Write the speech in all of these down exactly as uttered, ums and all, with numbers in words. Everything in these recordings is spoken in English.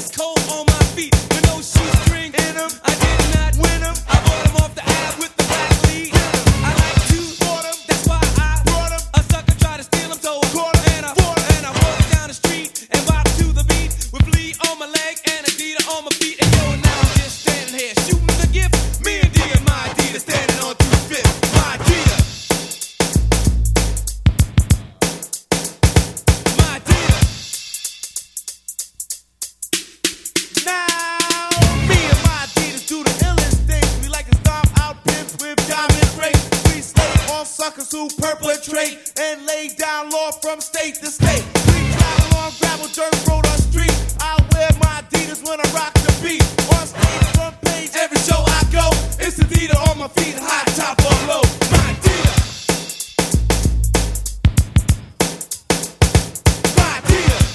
West Coast on my feet with no shoestring in them. I did not win them. I bought them off the ab with the black lead. I like to bought them. That's why I brought them. A sucker tried to steal them, so I caught them and I bought them. And I walked down the street and bopped to the beat with Lee on my leg and Adidas on my feet. And yo, now I'm just standing here shooting the gift. Me and D and my Adidas standing on two fifths. My Adidas. My Adidas. Now, me and my Adidas do the illest things. We like to stomp out pimps with diamond rings. We slay on suckers who perpetrate and lay down law from state to state. We travel on gravel, dirt road, or street. I wear my Adidas when I rock the beat. On stage, front page, every show I go. It's Adidas on my feet, high top or low. My Adidas. My Adidas.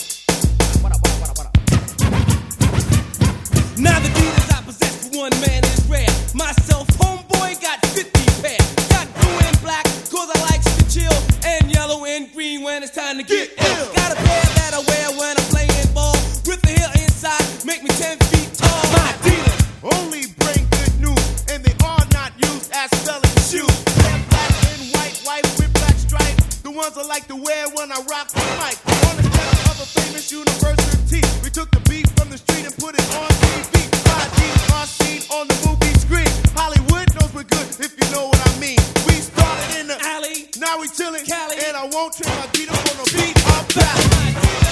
Now the Adidas I possess for one man is rare. Myself, homeboy, got fifty pairs. Got blue and black, cause I like to chill. And yellow and green when it's time to get ill. Got a pair that I wear when I'm playing ball. With the heel inside, make me ten feet tall. My Adidas only bring good news, and they are not used as selling shoes. They're black and white, white with black stripes. The ones I like to wear when I rock the mic. On the step of a famous university, we took the beat from the street and put it on T V. My Adidas are seen on the movie screen. Hollywood knows we're good, if you know what I mean. We started in the alley, now we chillin', Cali, and I won't trade my Adidas for no beat or back.